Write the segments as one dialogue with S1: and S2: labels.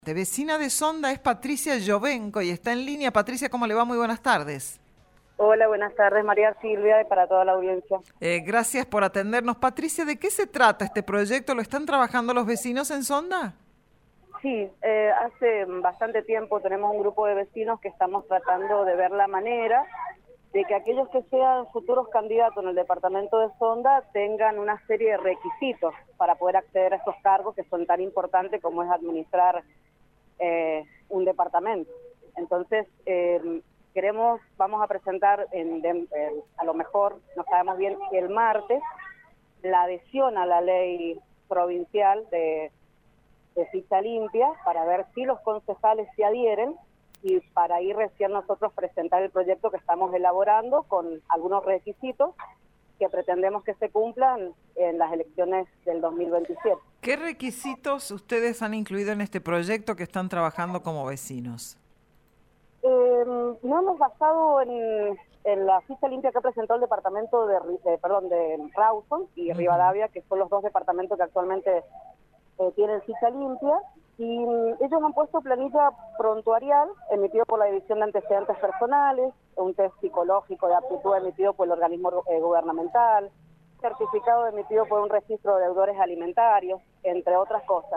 S1: Vecina de Sonda es Patricia Llovenco y está en línea. Patricia, ¿cómo le va? Muy buenas tardes.
S2: Hola, buenas tardes, María Silvia, y para toda la audiencia.
S1: Gracias por atendernos. Patricia, ¿de qué se trata este proyecto? ¿Lo están trabajando los vecinos en Sonda?
S2: Sí, hace bastante tiempo tenemos un grupo de vecinos que estamos tratando de ver la manera de que aquellos que sean futuros candidatos en el departamento de Sonda tengan una serie de requisitos para poder acceder a estos cargos que son tan importantes como es administrar un departamento. Entonces, vamos a presentar, a lo mejor, no sabemos bien, el martes, la adhesión a la ley provincial de ficha limpia para ver si los concejales se adhieren y para ahí recién nosotros presentar el proyecto que estamos elaborando con algunos requisitos que pretendemos que se cumplan en las elecciones del 2027.
S1: ¿Qué requisitos ustedes han incluido en este proyecto que están trabajando como vecinos?
S2: No hemos basado en la ficha limpia que presentó el departamento de Rawson y Rivadavia, que son los dos departamentos que actualmente tienen ficha limpia, y ellos han puesto planilla prontuarial emitido por la División de Antecedentes Personales, un test psicológico de aptitud emitido por el organismo gubernamental, certificado emitido por un registro de deudores alimentarios, entre otras cosas.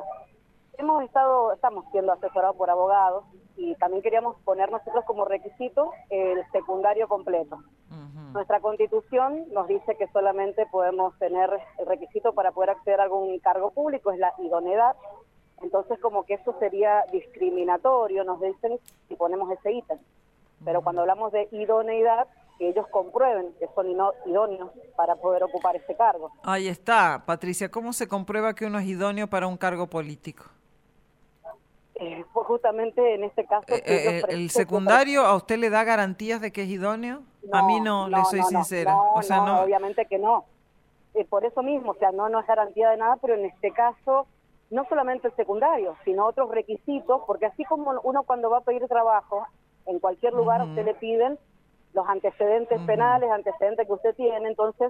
S2: Estamos siendo asesorados por abogados y también queríamos poner nosotros como requisito el secundario completo. Nuestra Constitución nos dice que solamente podemos tener el requisito para poder acceder a algún cargo público, es la idoneidad. Entonces, como que eso sería discriminatorio, nos dicen, si ponemos ese ítem. Pero cuando hablamos de idoneidad, que ellos comprueben que son idóneos para poder ocupar ese cargo.
S1: Ahí está, Patricia. ¿Cómo se comprueba que uno es idóneo para un cargo político?
S2: Pues justamente en este caso...
S1: ¿El secundario a usted le da garantías de que es idóneo?
S2: No,
S1: a mí no, le soy sincera.
S2: No, obviamente que no. Por eso mismo, o sea, no es garantía de nada, pero en este caso, no solamente el secundario, sino otros requisitos, porque así como uno cuando va a pedir trabajo, en cualquier lugar a usted le piden los antecedentes penales, antecedentes que usted tiene, entonces,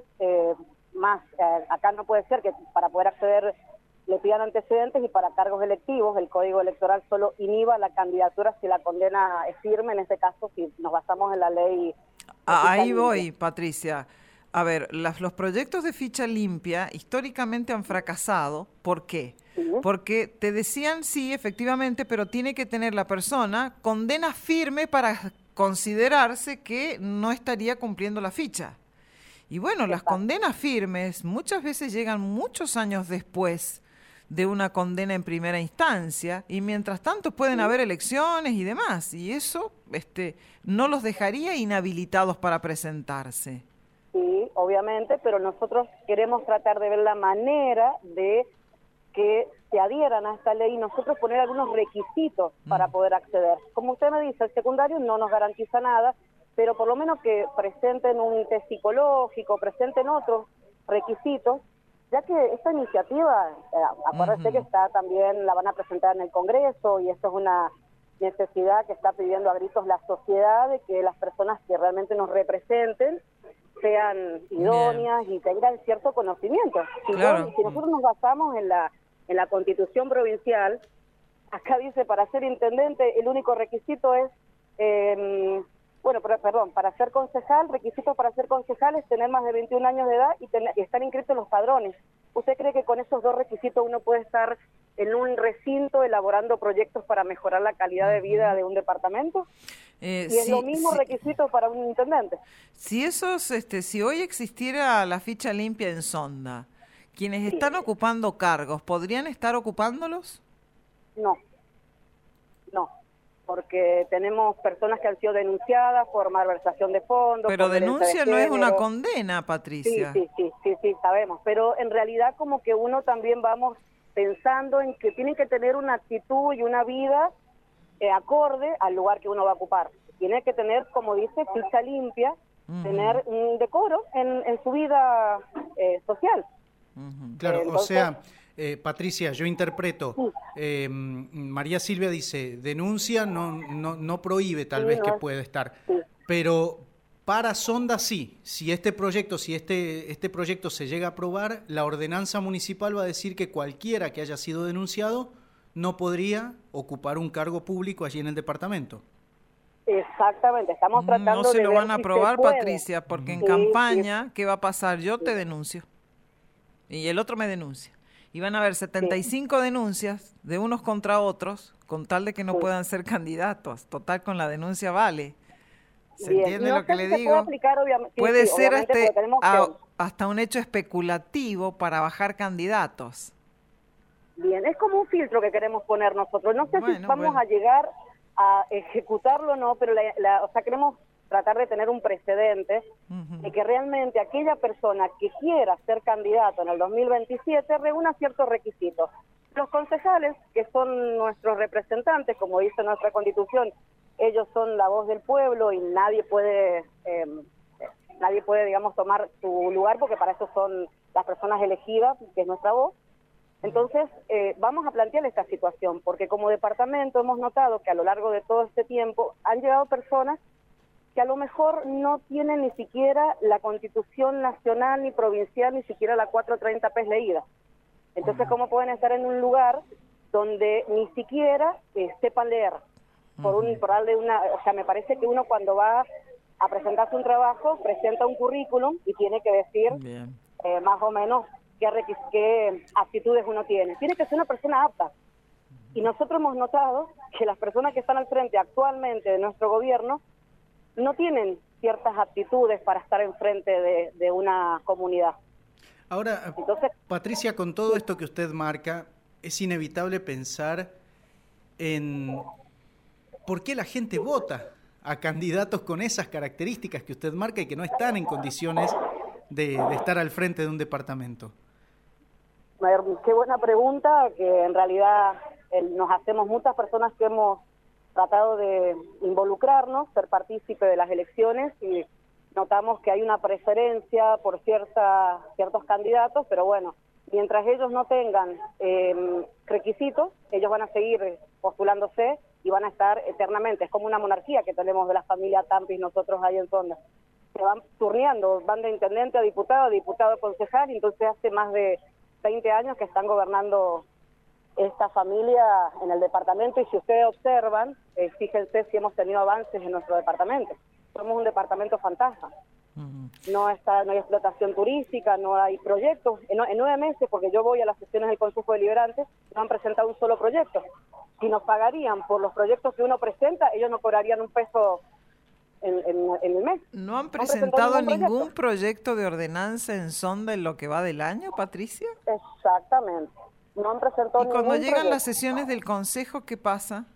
S2: acá no puede ser que para poder acceder le pidan antecedentes, y para cargos electivos el Código Electoral solo inhiba la candidatura si la condena es firme, en este caso si nos basamos en la ley.
S1: Ahí voy, Patricia. A ver, los proyectos de ficha limpia históricamente han fracasado. ¿Por qué?
S2: ¿Sí?
S1: Porque te decían sí, efectivamente, pero tiene que tener la persona condena firme para considerarse que no estaría cumpliendo la ficha. Y bueno, las condenas firmes muchas veces llegan muchos años después de una condena en primera instancia, y mientras tanto pueden haber elecciones y demás, y eso no los dejaría inhabilitados para presentarse.
S2: Sí, obviamente, pero nosotros queremos tratar de ver la manera de que se adhieran a esta ley y nosotros poner algunos requisitos para poder acceder. Como usted me dice, el secundario no nos garantiza nada, pero por lo menos que presenten un test psicológico, presenten otros requisitos, ya que esta iniciativa, acuérdense que también la van a presentar en el Congreso, y esto es una necesidad que está pidiendo a gritos la sociedad, de que las personas que realmente nos representen sean idóneas y tengan cierto conocimiento.
S1: Claro.
S2: Si nosotros nos basamos en la Constitución provincial, acá dice, para ser intendente el único requisito es... para ser concejal, requisitos para ser concejal es tener más de 21 años de edad y estar inscrito en los padrones. ¿Usted cree que con esos dos requisitos uno puede estar en un recinto elaborando proyectos para mejorar la calidad de vida de un departamento? Y es lo mismo requisito para un intendente.
S1: Si hoy existiera la ficha limpia en Sonda, quienes están ocupando cargos, ¿podrían estar ocupándolos?
S2: No. Porque tenemos personas que han sido denunciadas por malversación de fondos.
S1: Pero denuncia no es una condena, Patricia.
S2: Sí, sabemos. Pero en realidad como que uno también vamos pensando en que tienen que tener una actitud y una vida acorde al lugar que uno va a ocupar. Tiene que tener, como dice, ficha limpia, tener un decoro en su vida social.
S3: Claro, entonces, Patricia, yo interpreto, María Silvia dice, denuncia no prohíbe tal vez que pueda estar, pero para Sonda sí, si este proyecto se llega a aprobar, la ordenanza municipal va a decir que cualquiera que haya sido denunciado no podría ocupar un cargo público allí en el departamento.
S2: Exactamente, estamos tratando de
S1: No se lo
S2: ver
S1: van a
S2: si
S1: aprobar,
S2: se puede.
S1: Patricia, porque en
S2: Sí,
S1: campaña, ¿qué va a pasar? Yo te denuncio y el otro me denuncia. Y van a haber 75 denuncias de unos contra otros, con tal de que no puedan ser candidatos. Total, con la denuncia vale. ¿Se entiende
S2: no
S1: lo que
S2: sé si
S1: le
S2: se
S1: digo?
S2: puede aplicar, obviamente.
S1: Puede ser
S2: obviamente,
S1: hasta un hecho especulativo para bajar candidatos.
S2: Bien, es como un filtro que queremos poner nosotros. No sé si vamos a llegar a ejecutarlo o no, pero o sea, queremos tratar de tener un precedente de que realmente aquella persona que quiera ser candidato en el 2027 reúna ciertos requisitos. Los concejales, que son nuestros representantes, como dice nuestra Constitución, ellos son la voz del pueblo y nadie puede, digamos, tomar su lugar, porque para eso son las personas elegidas, que es nuestra voz. Entonces, vamos a plantear esta situación, porque como departamento hemos notado que a lo largo de todo este tiempo han llegado personas que a lo mejor no tienen ni siquiera la Constitución nacional ni provincial, ni siquiera la 430p leída. Entonces, ¿cómo pueden estar en un lugar donde ni siquiera sepan leer? Por darle o sea, me parece que uno cuando va a presentarse un trabajo, presenta un currículum y tiene que decir más o menos qué aptitudes uno tiene. Tiene que ser una persona apta. Y nosotros hemos notado que las personas que están al frente actualmente de nuestro gobierno no tienen ciertas aptitudes para estar enfrente de una comunidad.
S3: Ahora, entonces, Patricia, con todo esto que usted marca, es inevitable pensar en por qué la gente vota a candidatos con esas características que usted marca y que no están en condiciones de estar al frente de un departamento.
S2: Qué buena pregunta, que en realidad nos hacemos muchas personas que hemos tratado de involucrarnos, ser partícipe de las elecciones, y notamos que hay una preferencia por ciertos candidatos, pero bueno, mientras ellos no tengan requisitos, ellos van a seguir postulándose y van a estar eternamente. Es como una monarquía que tenemos de la familia Tampis nosotros ahí en Sonda. Se van turneando, van de intendente a diputado a concejal, y entonces hace más de 20 años que están gobernando esta familia en el departamento, y si ustedes observan, fíjense si hemos tenido avances en nuestro departamento. Somos un departamento fantasma. No hay explotación turística, no hay proyectos. En 9 meses, porque yo voy a las sesiones del Consejo Deliberante, no han presentado un solo proyecto. Si nos pagarían por los proyectos que uno presenta, ellos no cobrarían un peso en el mes.
S1: ¿No han presentado ningún proyecto de ordenanza en Sonda en lo que va del año, Patricia?
S2: Exactamente. No han presentado ningún proyecto.
S1: ¿Y cuando llegan las sesiones del Consejo, qué pasa?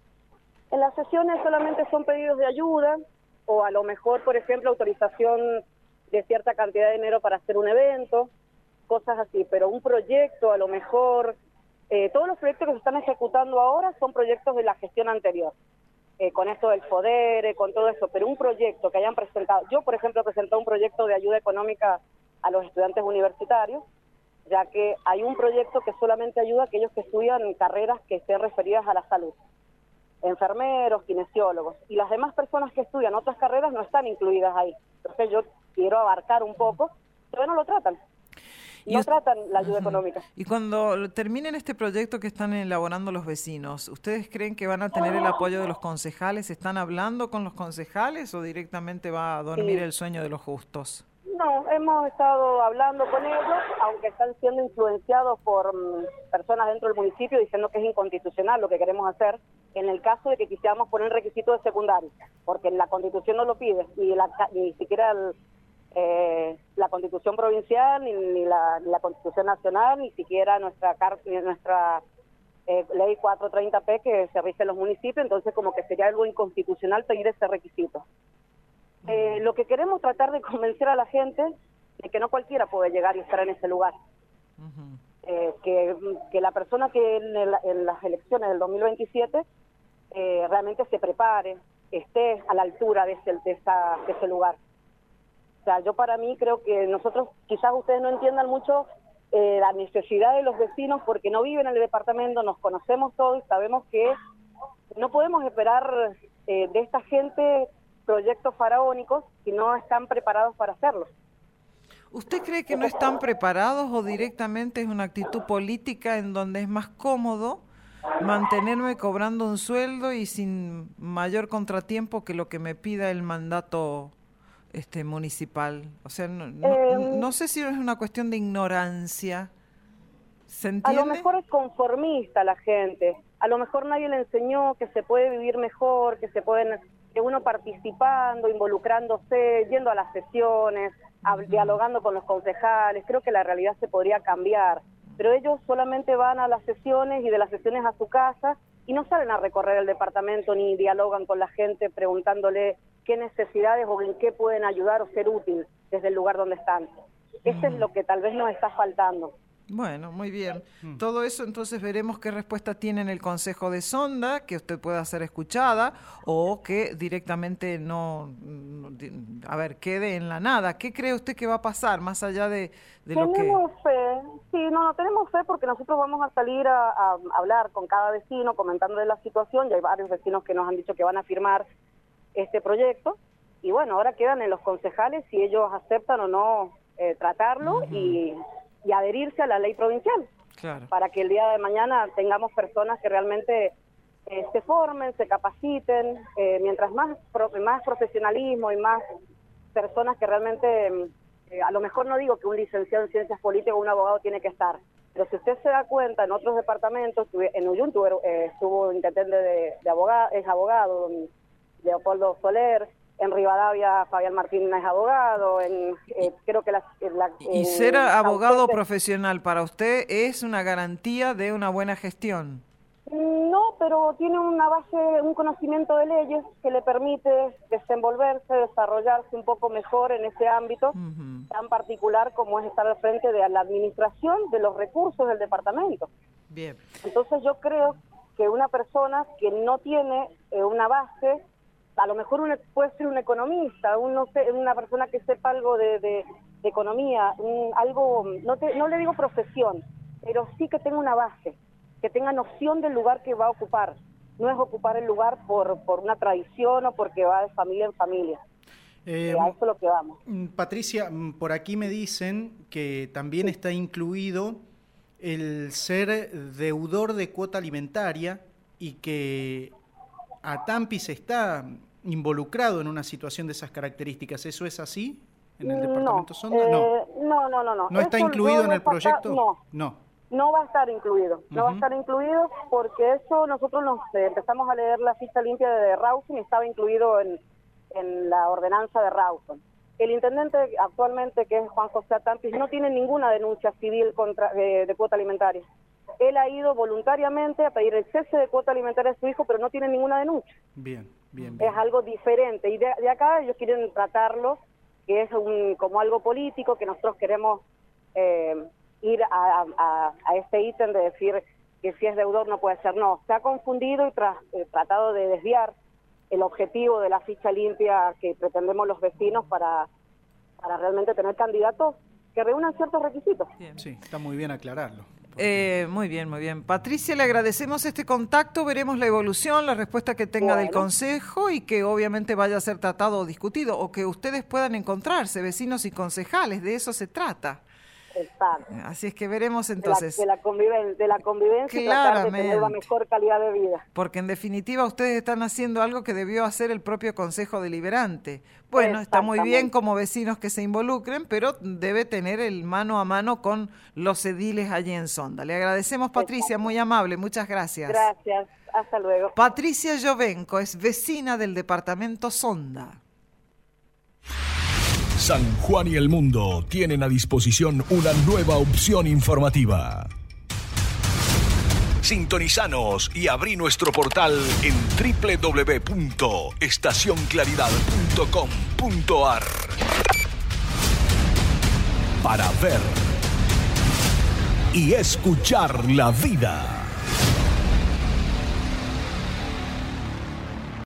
S2: En las sesiones solamente son pedidos de ayuda, o a lo mejor, por ejemplo, autorización de cierta cantidad de dinero para hacer un evento, cosas así, pero un proyecto, a lo mejor, todos los proyectos que se están ejecutando ahora son proyectos de la gestión anterior, con esto del poder, con todo eso, pero un proyecto que hayan presentado, yo por ejemplo he presentado un proyecto de ayuda económica a los estudiantes universitarios, ya que hay un proyecto que solamente ayuda a aquellos que estudian carreras que estén referidas a la salud, enfermeros, kinesiólogos, y las demás personas que estudian otras carreras no están incluidas ahí. Entonces yo quiero abarcar un poco, pero no lo tratan. No tratan la ayuda económica.
S1: Y cuando terminen este proyecto que están elaborando los vecinos, ¿ustedes creen que van a tener el apoyo de los concejales? ¿Están hablando con los concejales o directamente va a dormir el sueño de los justos?
S2: No, hemos estado hablando con ellos, aunque están siendo influenciados por personas dentro del municipio diciendo que es inconstitucional lo que queremos hacer, en el caso de que quisiéramos poner el requisito de secundario, porque la Constitución no lo pide, ni siquiera la Constitución provincial, ni la Constitución nacional, ni siquiera nuestra ley 430p que se rige en los municipios, entonces como que sería algo inconstitucional pedir ese requisito. Lo que queremos tratar de convencer a la gente es que no cualquiera puede llegar y estar en ese lugar. Que la persona que en las elecciones del 2027 realmente se prepare, esté a la altura de ese lugar. O sea, yo para mí creo que nosotros, quizás ustedes no entiendan mucho la necesidad de los vecinos porque no viven en el departamento, nos conocemos todos y sabemos que no podemos esperar de esta gente proyectos faraónicos si no están preparados para hacerlo.
S1: ¿Usted cree que no están preparados o directamente es una actitud política en donde es más cómodo mantenerme cobrando un sueldo y sin mayor contratiempo que lo que me pida el mandato municipal. O sea, no sé si es una cuestión de ignorancia. ¿Se entiende?
S2: A lo mejor es conformista la gente. A lo mejor nadie le enseñó que se puede vivir mejor, que uno participando, involucrándose, yendo a las sesiones, dialogando con los concejales. Creo que la realidad se podría cambiar. Pero ellos solamente van a las sesiones y de las sesiones a su casa y no salen a recorrer el departamento ni dialogan con la gente preguntándole qué necesidades o en qué pueden ayudar o ser útil desde el lugar donde están. Eso es lo que tal vez nos está faltando.
S1: Bueno, muy bien. Todo eso entonces veremos qué respuesta tiene en el Consejo de Sonda, que usted pueda ser escuchada o que directamente quede en la nada. ¿Qué cree usted que va a pasar más allá de lo que...?
S2: Tenemos fe, sí, no tenemos fe porque nosotros vamos a salir a hablar con cada vecino comentándole la situación. Ya hay varios vecinos que nos han dicho que van a firmar este proyecto y bueno, ahora quedan en los concejales si ellos aceptan o no tratarlo y adherirse a la ley provincial,
S1: claro,
S2: para que el día de mañana tengamos personas que realmente se formen, se capaciten, mientras más profesionalismo y más personas que realmente, a lo mejor no digo que un licenciado en ciencias políticas o un abogado tiene que estar, pero si usted se da cuenta, en otros departamentos, en Uyun estuvo intendente es abogado, Leopoldo Soler, en Rivadavia, Fabián Martín es abogado, creo que
S1: ¿Y ser abogado profesional para usted es una garantía de una buena gestión?
S2: No, pero tiene una base, un conocimiento de leyes que le permite desenvolverse, desarrollarse un poco mejor en ese ámbito tan particular como es estar al frente de la administración de los recursos del departamento.
S1: Bien.
S2: Entonces yo creo que una persona que no tiene una base, a lo mejor puede ser un economista, una persona que sepa algo de economía, no le digo profesión, pero sí que tenga una base, que tenga noción del lugar que va a ocupar. No es ocupar el lugar por una tradición o porque va de familia en familia. A eso es lo que vamos.
S3: Patricia, por aquí me dicen que también está incluido el ser deudor de cuota alimentaria y que Atampis está involucrado en una situación de esas características. ¿Eso es así en el departamento Sonda?
S2: No.
S3: ¿No está incluido en el proyecto?
S2: No va a estar incluido. No va a estar incluido porque eso nosotros empezamos a leer la ficha limpia de Rawson y estaba incluido en la ordenanza de Rawson. El intendente actualmente, que es Juan José Atampis, no tiene ninguna denuncia civil de cuota alimentaria. Él ha ido voluntariamente a pedir el cese de cuota alimentaria a su hijo, pero no tiene ninguna denuncia.
S3: Bien.
S2: Es algo diferente. Y de acá ellos quieren tratarlo, que es como algo político, que nosotros queremos ir a este ítem de decir que si es deudor no puede ser. No, se ha confundido y tratado de desviar el objetivo de la ficha limpia que pretendemos los vecinos para realmente tener candidatos que reúnan ciertos requisitos.
S3: Bien. Sí, está muy bien aclararlo.
S1: Muy bien. Patricia, le agradecemos este contacto, veremos la evolución, la respuesta que tenga del Consejo y que obviamente vaya a ser tratado o discutido, o que ustedes puedan encontrarse, vecinos y concejales, de eso se trata.
S2: Exacto.
S1: Así es que veremos entonces.
S2: De la convivencia y tratar de tener la mejor calidad de vida.
S1: Porque en definitiva ustedes están haciendo algo que debió hacer el propio Consejo Deliberante. Bueno, está muy bien como vecinos que se involucren, pero debe tener el mano a mano con los ediles allí en Sonda. Le agradecemos, Patricia, muy amable, muchas gracias.
S2: Gracias, hasta luego.
S1: Patricia Llovenco es vecina del departamento Sonda.
S4: San Juan y el mundo tienen a disposición una nueva opción informativa. Sintonizanos y abrí nuestro portal en www.estacionclaridad.com.ar para ver y escuchar la vida.